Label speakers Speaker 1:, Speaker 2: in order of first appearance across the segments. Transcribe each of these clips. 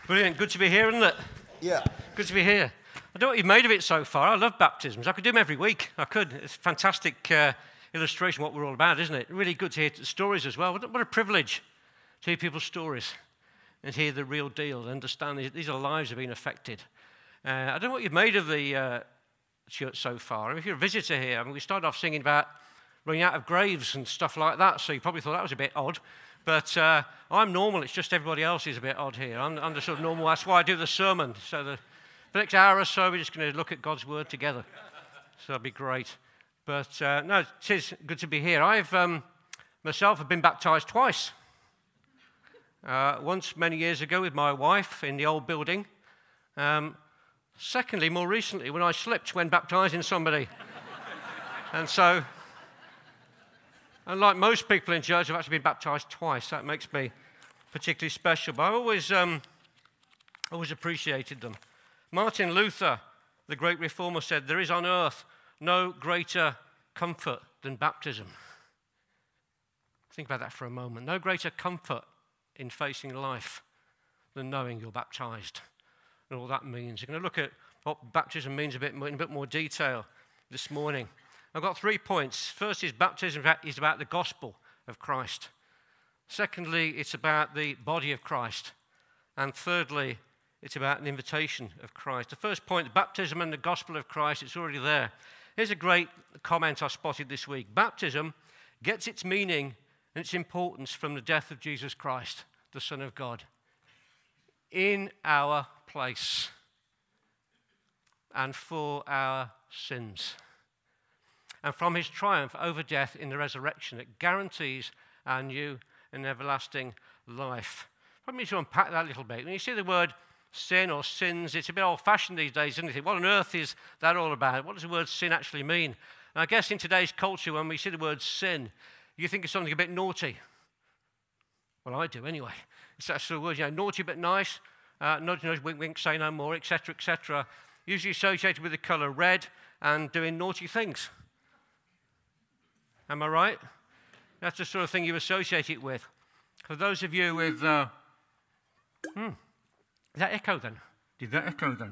Speaker 1: Brilliant. Good to be here, isn't it?
Speaker 2: Yeah.
Speaker 1: Good to be here. I don't know what you've made of it so far. I love baptisms. I could do them every week. I could. It's a fantastic illustration of what we're all about, isn't it? Really good to hear stories as well. What a privilege to hear people's stories and hear the real deal and understand these are lives that have been affected. I don't know what you've made of the church so far. If you're a visitor here, we started off singing about running out of graves and stuff like that, so you probably thought that was a bit odd. But I'm normal. It's just everybody else is a bit odd here. I'm the sort of normal. That's why I do the sermon. So for the next hour or so, we're just going to look at God's Word together. So that'll be great. But no, it is good to be here. I've myself have been baptised twice. Once many years ago with my wife in the old building. Secondly, more recently, when I slipped when baptising somebody. And so, unlike most people in church, I've actually been baptised twice. That makes me particularly special. But I've always appreciated them. Martin Luther, the great reformer, said, "There is on earth no greater comfort than baptism." Think about that for a moment. No greater comfort in facing life than knowing you're baptised and all that means. We're going to look at what baptism means in a bit more detail this morning. I've got 3 points. First is baptism is about the gospel of Christ. Secondly, it's about the body of Christ. And thirdly, it's about an invitation of Christ. The first point, baptism and the gospel of Christ, it's already there. Here's a great comment I spotted this week. Baptism gets its meaning and its importance from the death of Jesus Christ, the Son of God, in our place and for our sins. And from his triumph over death in the resurrection, it guarantees our new and everlasting life. Probably need to unpack that a little bit. When you see the word sin or sins, it's a bit old-fashioned these days, isn't it? What on earth is that all about? What does the word sin actually mean? And I guess in today's culture, when we see the word sin, you think of something a bit naughty. Well, I do anyway. It's that sort of word, naughty but nice, nudge, nudge, wink, wink, say no more, etc., etc. Usually associated with the colour red and doing naughty things. Am I right? That's the sort of thing you associate it with. For those of you with... Did that echo then? Did that echo then?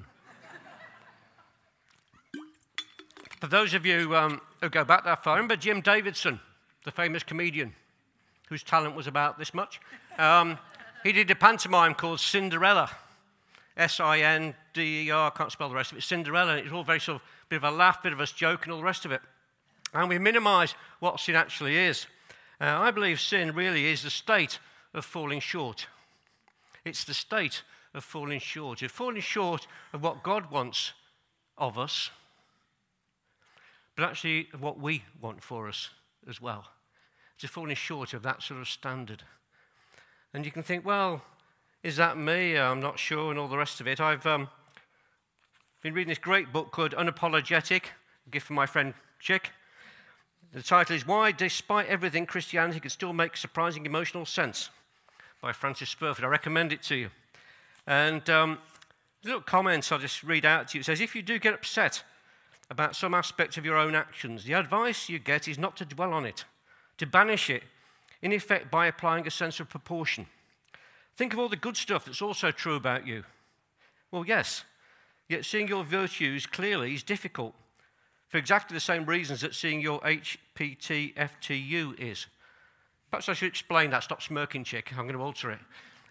Speaker 1: For those of you who go back that far, remember Jim Davidson, the famous comedian, whose talent was about this much? He did a pantomime called Cinderella. S-I-N-D-E-R, I can't spell the rest of it, Cinderella. It was all very sort of bit of a laugh, bit of a joke and all the rest of it. And we minimise what sin actually is. I believe sin really is the state of falling short. It's the state of falling short. You're falling short of what God wants of us, but actually of what we want for us as well. It's falling short of that sort of standard. And you can think, well, is that me? I'm not sure, and all the rest of it. I've been reading this great book called Unapologetic, a gift from my friend Chick. The title is Why, Despite Everything, Christianity Can Still Make Surprising Emotional Sense by Francis Spurford. I recommend it to you. And little comments I'll just read out to you. It says, if you do get upset about some aspect of your own actions, the advice you get is not to dwell on it, to banish it, in effect by applying a sense of proportion. Think of all the good stuff that's also true about you. Well, yes, yet seeing your virtues clearly is difficult, for exactly the same reasons that seeing your HPTFTU is. Perhaps I should explain that. Stop smirking, Chick. I'm going to alter it.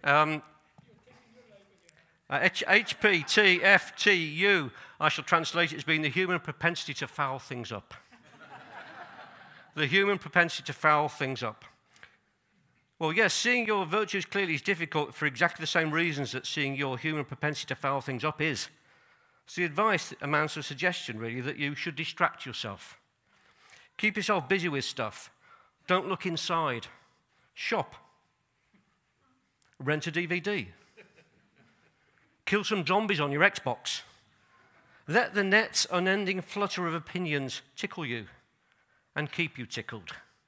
Speaker 1: HPTFTU, I shall translate it as being the human propensity to foul things up. The human propensity to foul things up. Well, yes, seeing your virtues clearly is difficult for exactly the same reasons that seeing your human propensity to foul things up is. So the advice amounts to a suggestion, really, that you should distract yourself. Keep yourself busy with stuff. Don't look inside. Shop. Rent a DVD. Kill some zombies on your Xbox. Let the net's unending flutter of opinions tickle you and keep you tickled.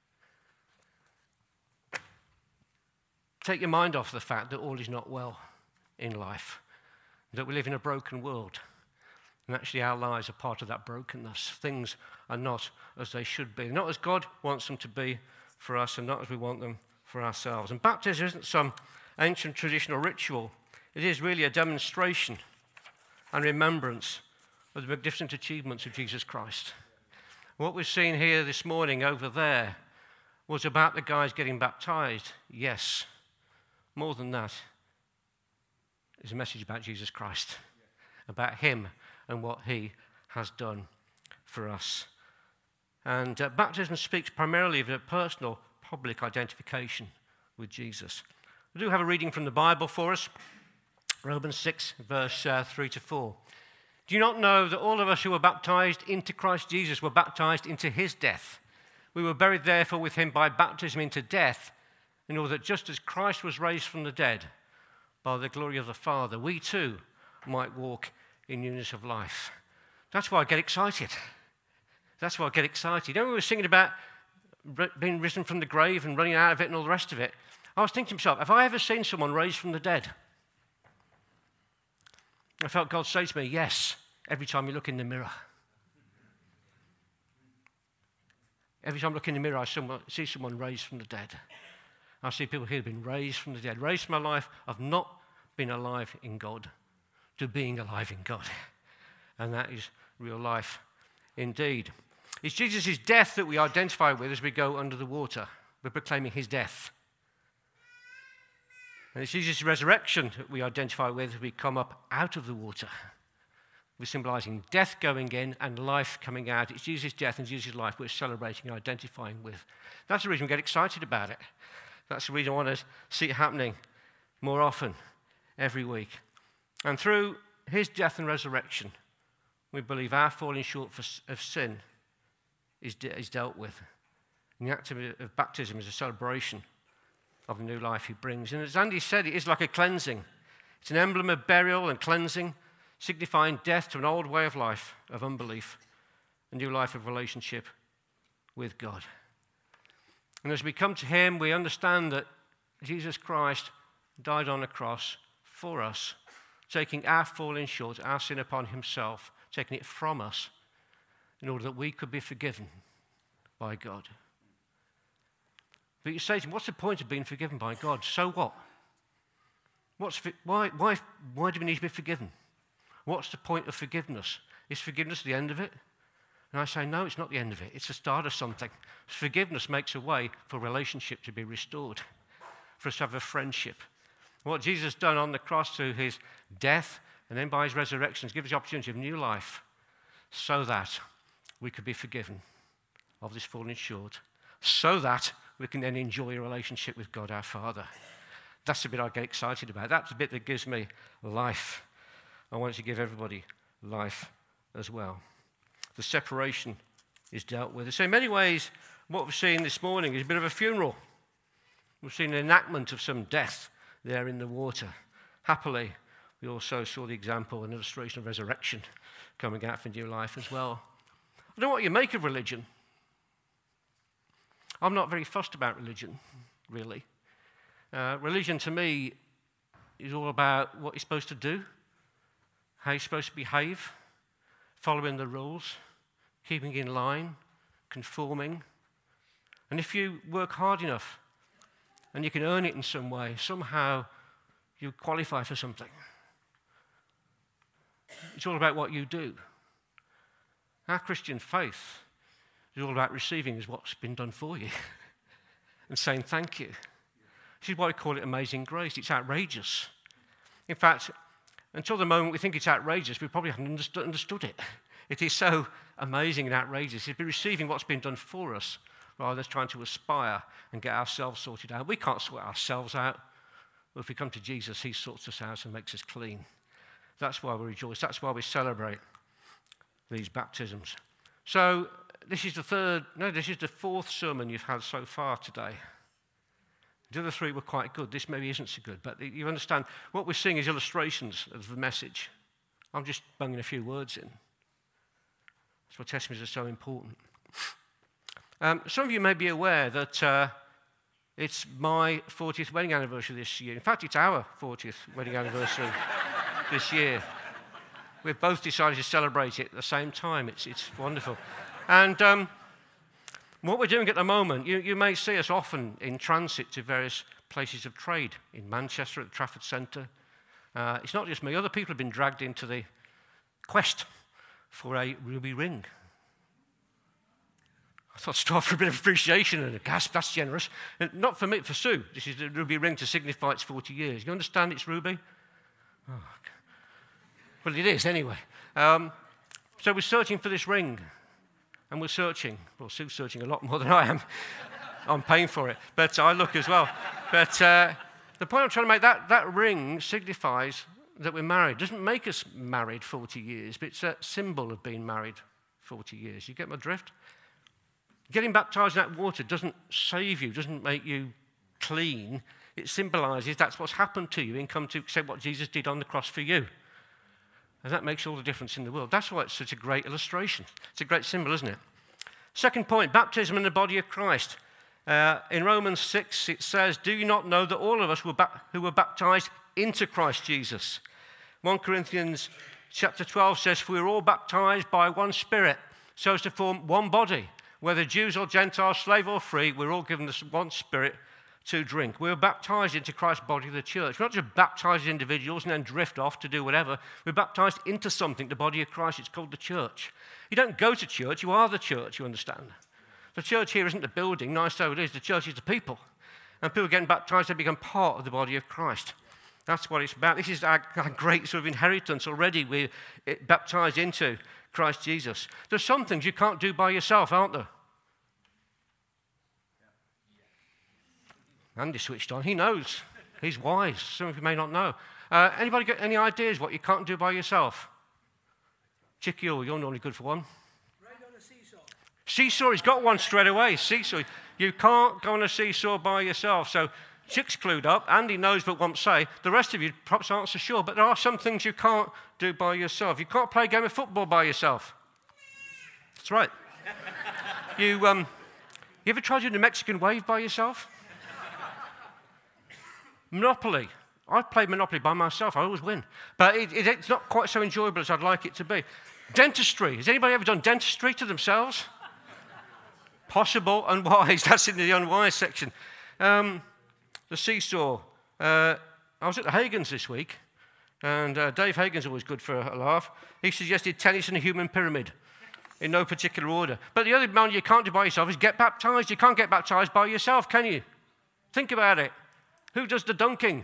Speaker 1: Take your mind off the fact that all is not well in life, that we live in a broken world. And actually our lives are part of that brokenness. Things are not as they should be. Not as God wants them to be for us and not as we want them for ourselves. And baptism isn't some ancient traditional ritual. It is really a demonstration and remembrance of the magnificent achievements of Jesus Christ. What we've seen here this morning over there was about the guys getting baptized. Yes, more than that is a message about Jesus Christ, about him and what he has done for us. And baptism speaks primarily of a personal, public identification with Jesus. We do have a reading from the Bible for us, Romans 6, verse 3 to 4. Do you not know that all of us who were baptized into Christ Jesus were baptized into his death? We were buried therefore with him by baptism into death, in order that just as Christ was raised from the dead by the glory of the Father, we too might walk in newness of life. That's why I get excited. That's why I get excited. You know, we were singing about being risen from the grave and running out of it and all the rest of it. I was thinking to myself, have I ever seen someone raised from the dead? I felt God say to me, yes, every time you look in the mirror. Every time I look in the mirror, I see someone raised from the dead. I see people here who have been raised from the dead, raised from a life of not being alive in God to being alive in God. And that is real life indeed. It's Jesus' death that we identify with as we go under the water. We're proclaiming his death. And it's Jesus' resurrection that we identify with as we come up out of the water. We're symbolizing death going in and life coming out. It's Jesus' death and Jesus' life we're celebrating and identifying with. That's the reason we get excited about it. That's the reason I want to see it happening more often, every week. And through his death and resurrection, we believe our falling short of sin is dealt with. And the act of baptism is a celebration of the new life he brings. And as Andy said, it is like a cleansing. It's an emblem of burial and cleansing, signifying death to an old way of life, of unbelief, a new life of relationship with God. And as we come to him, we understand that Jesus Christ died on the cross for us, taking our falling short, our sin upon himself, taking it from us, in order that we could be forgiven by God. But you say to him, what's the point of being forgiven by God? So what? Why do we need to be forgiven? What's the point of forgiveness? Is forgiveness the end of it? And I say, no, it's not the end of it. It's the start of something. Forgiveness makes a way for relationship to be restored, for us to have a friendship. What Jesus has done on the cross through his death and then by his resurrection gives us the opportunity of new life so that we could be forgiven of this falling short, so that we can then enjoy a relationship with God our Father. That's the bit I get excited about. That's the bit that gives me life. I want it to give everybody life as well. The separation is dealt with. So in many ways, what we've seen this morning is a bit of a funeral. We've seen an enactment of some death there in the water. Happily, we also saw the example, an illustration of resurrection coming out for new life as well. I don't know what you make of religion. I'm not very fussed about religion, really. Religion to me is all about what you're supposed to do, how you're supposed to behave, following the rules, keeping in line, conforming. And if you work hard enough and you can earn it in some way, somehow you qualify for something. It's all about what you do. Our Christian faith is all about receiving as what's been done for you and saying thank you. This is why we call it amazing grace. It's outrageous. In fact, until the moment we think it's outrageous, we probably haven't understood it. It is so amazing and outrageous. It's been receiving what's been done for us rather than trying to aspire and get ourselves sorted out. We can't sort ourselves out. But if we come to Jesus, he sorts us out and makes us clean. That's why we rejoice. That's why we celebrate these baptisms. So this is the fourth sermon you've had so far today. The other three were quite good. This maybe isn't so good, but you understand what we're seeing is illustrations of the message. I'm just bunging a few words in. That's why testimonies are so important. Some of you may be aware that it's my 40th wedding anniversary this year. In fact, it's our 40th wedding anniversary this year. We've both decided to celebrate it at the same time. It's wonderful. And what we're doing at the moment, you may see us often in transit to various places of trade, in Manchester at the Trafford Centre, It's not just me. Other people have been dragged into the quest for a ruby ring. I thought, start for a bit of appreciation and a gasp. That's generous. And not for me, for Sue. This is the ruby ring to signify it's 40 years. You understand it's ruby? Oh, okay. Well, it is anyway. So we're searching for this ring. And we're searching. Well, Sue's searching a lot more than I am. I'm paying for it. But I look as well. But the point I'm trying to make, that ring signifies that we're married. It doesn't make us married 40 years, but it's a symbol of being married 40 years. You get my drift? Getting baptized in that water doesn't save you, doesn't make you clean. It symbolizes that's what's happened to you in come to accept what Jesus did on the cross for you. And that makes all the difference in the world. That's why it's such a great illustration. It's a great symbol, isn't it? Second point, baptism in the body of Christ. In Romans 6, it says, do you not know that all of us who were baptized into Christ Jesus? 1 Corinthians chapter 12 says, for we are all baptized by one Spirit, so as to form one body. Whether Jews or Gentiles, slave or free, we're all given this one Spirit to drink. We're baptized into Christ's body, the church. We're not just baptized as individuals and then drift off to do whatever. We're baptized into something, the body of Christ. It's called the church. You don't go to church, you are the church, you understand? The church here isn't the building, nice though it is. The church is the people. And people getting baptized, they become part of the body of Christ. That's what it's about. This is our great sort of inheritance already. We're baptized into Christ Jesus. There's some things you can't do by yourself, aren't there? Andy switched on. He knows. He's wise. Some of you may not know. Anybody got any ideas what you can't do by yourself? Chicky, you're normally good for one.
Speaker 2: Ride on a seesaw.
Speaker 1: Seesaw, he's got one straight away. Seesaw. You can't go on a seesaw by yourself. So Chick's clued up. Andy knows but won't say. The rest of you perhaps aren't so sure. But there are some things you can't do by yourself. You can't play a game of football by yourself. That's right. You ever tried doing the Mexican wave by yourself? Monopoly. I've played Monopoly by myself. I always win. But it's not quite so enjoyable as I'd like it to be. Dentistry. Has anybody ever done dentistry to themselves? Possible, unwise. That's in the unwise section. The seesaw. I was at the Hagens this week, and Dave Hagen's always good for a laugh. He suggested tennis and a human pyramid in no particular order. But the other one you can't do by yourself is get baptized. You can't get baptized by yourself, can you? Think about it. Who does the dunking?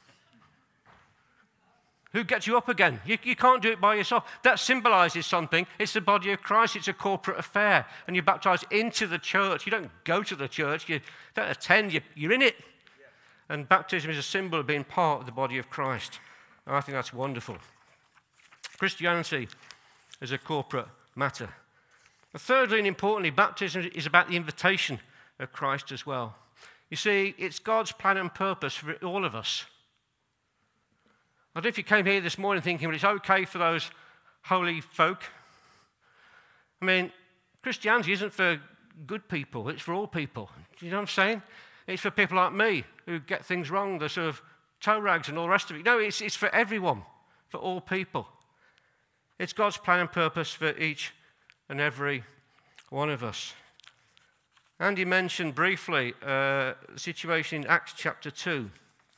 Speaker 1: Who gets you up again? You can't do it by yourself. That symbolizes something. It's the body of Christ. It's a corporate affair. And you're baptized into the church. You don't go to the church. You don't attend. You're in it. Yeah. And baptism is a symbol of being part of the body of Christ. And I think that's wonderful. Christianity is a corporate matter. But thirdly and importantly, baptism is about the invitation of Christ as well. You see, it's God's plan and purpose for all of us. I don't know if you came here this morning thinking, well, it's okay for those holy folk. I mean, Christianity isn't for good people, it's for all people. Do you know what I'm saying? It's for people like me who get things wrong, the sort of toe rags and all the rest of it. No, it's for everyone, for all people. It's God's plan and purpose for each and every one of us. Andy mentioned briefly the situation in Acts chapter 2,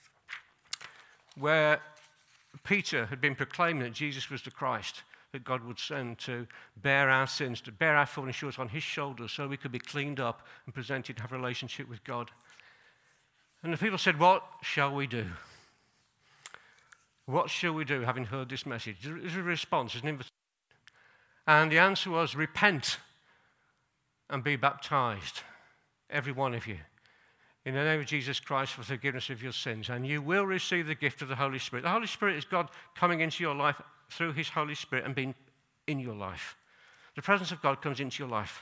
Speaker 1: where Peter had been proclaiming that Jesus was the Christ, that God would send to bear our sins, to bear our fallen short on his shoulders so we could be cleaned up and presented to have a relationship with God. And the people said, what shall we do? What shall we do, having heard this message? There's a response, there's an invitation. And the answer was, repent and be baptized, every one of you, in the name of Jesus Christ for forgiveness of your sins, and you will receive the gift of the Holy Spirit. The Holy Spirit is God coming into your life through his Holy Spirit and being in your life. The presence of God comes into your life.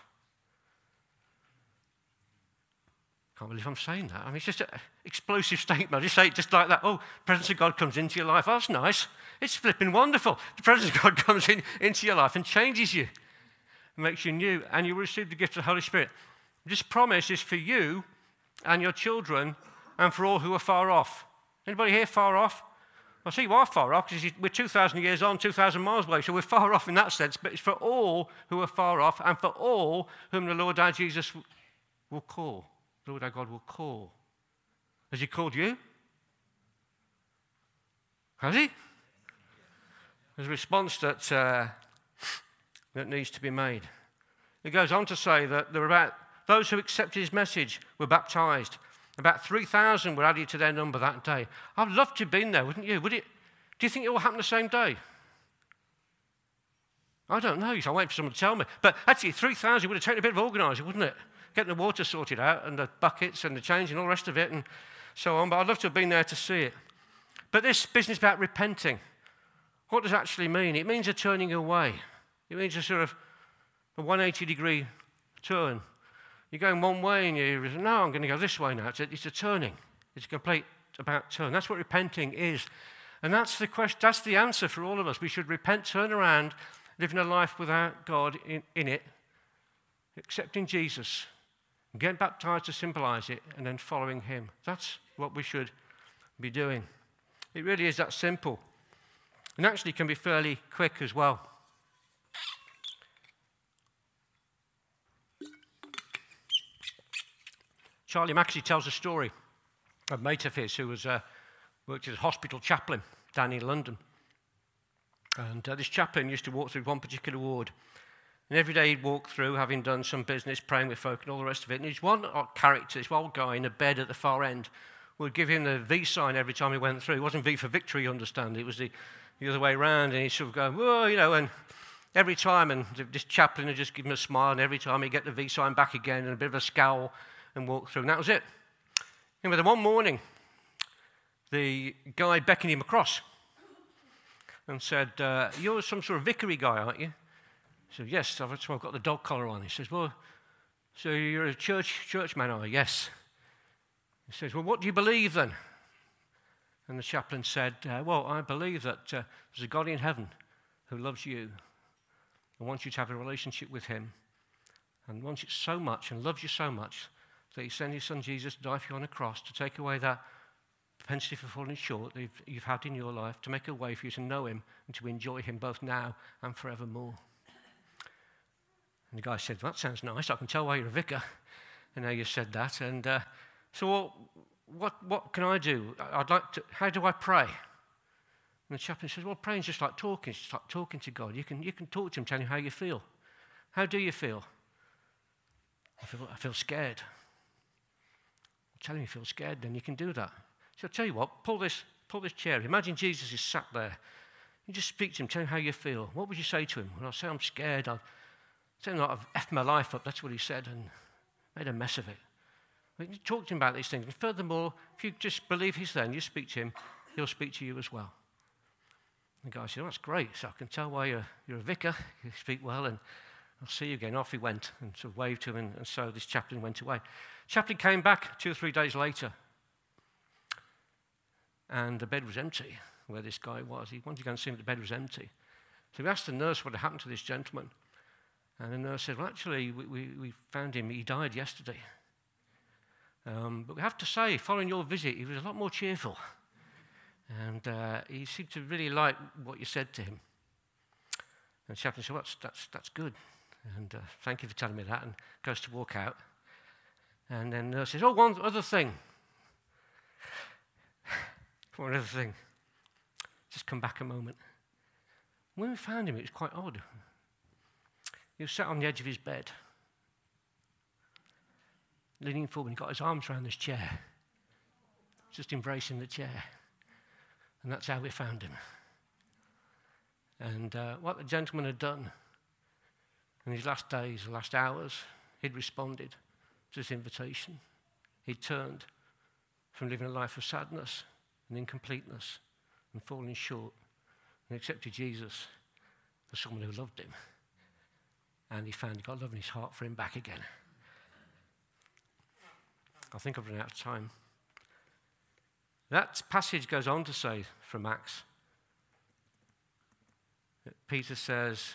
Speaker 1: Can't believe I'm saying that. I mean, it's just an explosive statement. I just say it just like that. Oh, the presence of God comes into your life. Oh, that's nice. It's flipping wonderful. The presence of God comes into your life and changes you. Makes you new, and you will receive the gift of the Holy Spirit. This promise is for you and your children and for all who are far off. Anybody here far off? Well, see, you are far off because we're 2,000 years on, 2,000 miles away, so we're far off in that sense, but it's for all who are far off and for all whom the Lord our Jesus will call. The Lord our God will call. Has he called you? Has he? There's a response that needs to be made. He goes on to say that there were about those who accepted his message were baptized. About 3,000 were added to their number that day. I'd love to have been there, wouldn't you? Do you think it will happen the same day? I don't know. I'm waiting for someone to tell me. But actually, 3,000 would have taken a bit of organising, wouldn't it? Getting the water sorted out and the buckets and the change and all the rest of it and so on. But I'd love to have been there to see it. But this business about repenting, what does it actually mean? It means a turning away. It means a sort of a 180-degree turn. You're going one way and you no, I'm going to go this way now. It's a turning. It's a complete about turn. That's what repenting is. And that's the question. That's the answer for all of us. We should repent, turn around, living a life without God in it, accepting Jesus, getting baptized to symbolize it, and then following him. That's what we should be doing. It really is that simple. And actually can be fairly quick as well. Charlie Maxey tells a story of a mate of his who worked as a hospital chaplain down in London. And this chaplain used to walk through one particular ward. And every day he'd walk through, having done some business, praying with folk and all the rest of it. And his one character, this old guy in a bed at the far end, would give him the V sign every time he went through. It wasn't V for victory, you understand. It was the other way around. And he'd sort of go, whoa, and every time, and this chaplain would just give him a smile, and every time he'd get the V sign back again and a bit of a scowl and walk through. And that was it. And then one morning, the guy beckoned him across and said, you're some sort of vicary guy, aren't you? He said, yes, I've got the dog collar on. He says, well, so you're a churchman, are you? Yes. He says, well, what do you believe then? And the chaplain said, well, I believe that there's a God in heaven who loves you and wants you to have a relationship with him and wants it so much and loves you so much that he sent his son Jesus to die for you on a cross to take away that propensity for falling short that you've had in your life, to make a way for you to know him and to enjoy him both now and forevermore. And the guy said, well, that sounds nice. I can tell why you're a vicar and how you said that. And so what can I do? How do I pray? And the chaplain says, well, praying's just like talking. It's just like talking to God. You can talk to him, tell him how you feel. How do you feel? I feel scared. Tell him you feel scared, then you can do that. So I'll tell you what, pull this chair. Imagine Jesus is sat there. You just speak to him, tell him how you feel. What would you say to him? Well, I'll say I'm scared. I'll tell him I've effed my life up. That's what he said, and made a mess of it. But you talk to him about these things. And furthermore, if you just believe he's there and you speak to him, he'll speak to you as well. And the guy said, oh, that's great. So I can tell why you're a vicar. You speak well, and I'll see you again. Off he went and sort of waved to him, and so this chaplain went away. Chaplain came back 2 or 3 days later, and the bed was empty where this guy was. He wanted to go and see him, the bed was empty. So he asked the nurse what had happened to this gentleman. And the nurse said, well, actually, we found him. He died yesterday. But we have to say, following your visit, he was a lot more cheerful. And he seemed to really like what you said to him. And the chaplain said, well, that's good. And thank you for telling me that. And goes to walk out. And then the nurse says, oh, one other thing. One other thing. Just come back a moment. When we found him, it was quite odd. He was sat on the edge of his bed, leaning forward, and he got his arms around this chair, just embracing the chair. And that's how we found him. And what the gentleman had done in his last days, the last hours, he'd responded to this invitation. He'd turned from living a life of sadness and incompleteness and falling short and accepted Jesus as someone who loved him. And he found God love in his heart for him back again. I think I've run out of time. That passage goes on to say from Acts that Peter says,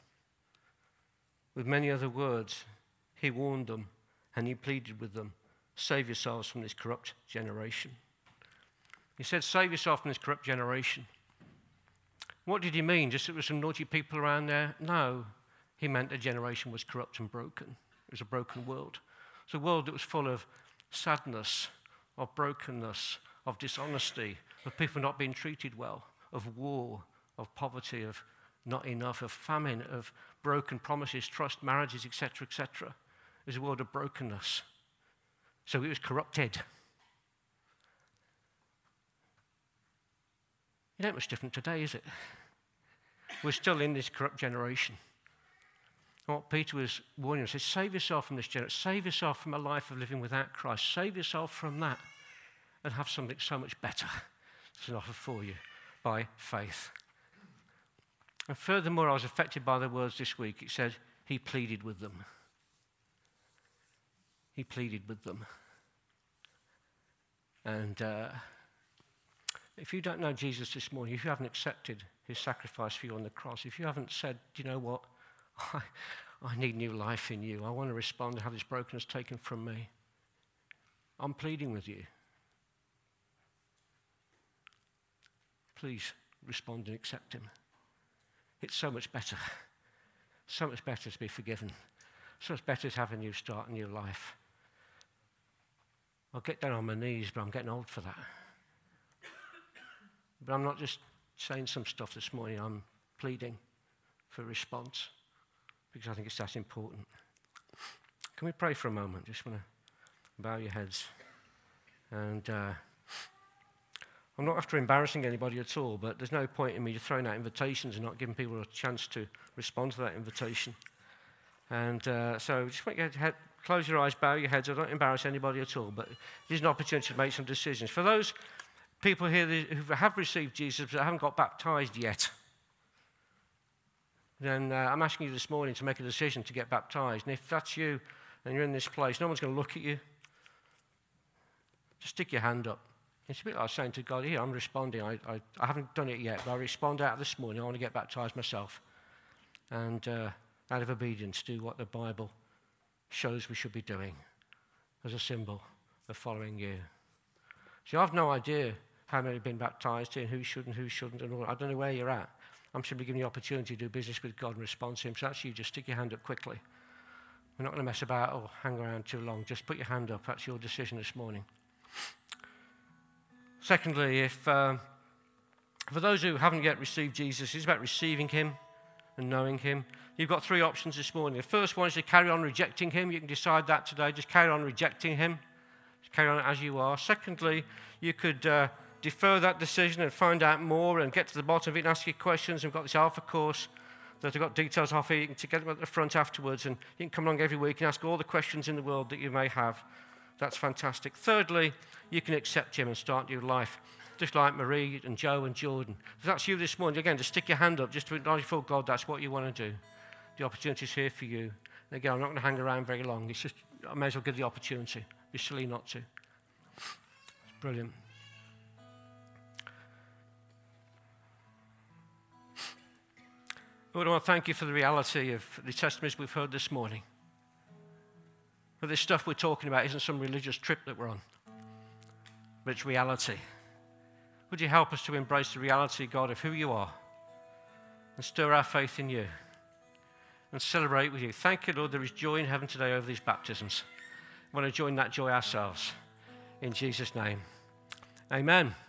Speaker 1: with many other words, he warned them and he pleaded with them, save yourselves from this corrupt generation. He said, save yourself from this corrupt generation. What did he mean? Just that there were some naughty people around there? No. He meant the generation was corrupt and broken. It was a broken world. It was a world that was full of sadness, of brokenness, of dishonesty, of people not being treated well, of war, of poverty, of not enough, of famine, of broken promises, trust, marriages, etc., etc. It was a world of brokenness. So it was corrupted. It ain't much different today, is it? We're still in this corrupt generation. What Peter was warning us is save yourself from this generation. Save yourself from a life of living without Christ. Save yourself from that and have something so much better that's an offer for you by faith. And furthermore, I was affected by the words this week. It said, he pleaded with them. He pleaded with them. And if you don't know Jesus this morning, if you haven't accepted his sacrifice for you on the cross, if you haven't said, do you know what? I need new life in you. I want to respond and have this brokenness taken from me. I'm pleading with you. Please respond and accept him. It's so much better. So much better to be forgiven. So much better to have a new start, a new life. I'll get down on my knees, but I'm getting old for that. But I'm not just saying some stuff this morning. I'm pleading for response because I think it's that important. Can we pray for a moment? Just want to bow your heads. And I'm not after embarrassing anybody at all, but there's no point in me throwing out invitations and not giving people a chance to respond to that invitation. And so just want you to close your eyes, bow your heads. I don't embarrass anybody at all, but it is an opportunity to make some decisions. For those people here who have received Jesus but haven't got baptized yet, then I'm asking you this morning to make a decision to get baptized. And if that's you and you're in this place, no one's going to look at you. Just stick your hand up. It's a bit like saying to God, here, I'm responding. I haven't done it yet, but I respond out this morning. I want to get baptized myself. And out of obedience, do what the Bible shows we should be doing as a symbol of following you. See, I've no idea how many have been baptized here and who should and who shouldn't and all. I don't know where you're at. I'm simply giving you the opportunity to do business with God and respond to him. So that's you. Just stick your hand up quickly. We're not going to mess about or hang around too long. Just put your hand up. That's your decision this morning. Secondly, for those who haven't yet received Jesus, it's about receiving him and knowing him. You've got three options this morning. The first one is to carry on rejecting him. You can decide that today. Just carry on rejecting him. Just carry on as you are. Secondly, you could defer that decision and find out more and get to the bottom of it and ask you questions. We've got this Alpha course that I've got details of here. You can get them at the front afterwards, and you can come along every week and ask all the questions in the world that you may have. That's fantastic. Thirdly, you can accept him and start your life, just like Marie and Joe and Jordan. If that's you this morning, again, just stick your hand up just to acknowledge before God that's what you want to do. The opportunity is here for you. And again, I'm not going to hang around very long. It's just, I may as well give the opportunity. It'd be silly not to. It's brilliant. Lord, I want to thank you for the reality of the testimonies we've heard this morning. But this stuff we're talking about isn't some religious trip that we're on, but it's reality. Would you help us to embrace the reality, God, of who you are and stir our faith in you and celebrate with you? Thank you, Lord, there is joy in heaven today over these baptisms. We want to join that joy ourselves. In Jesus' name, amen.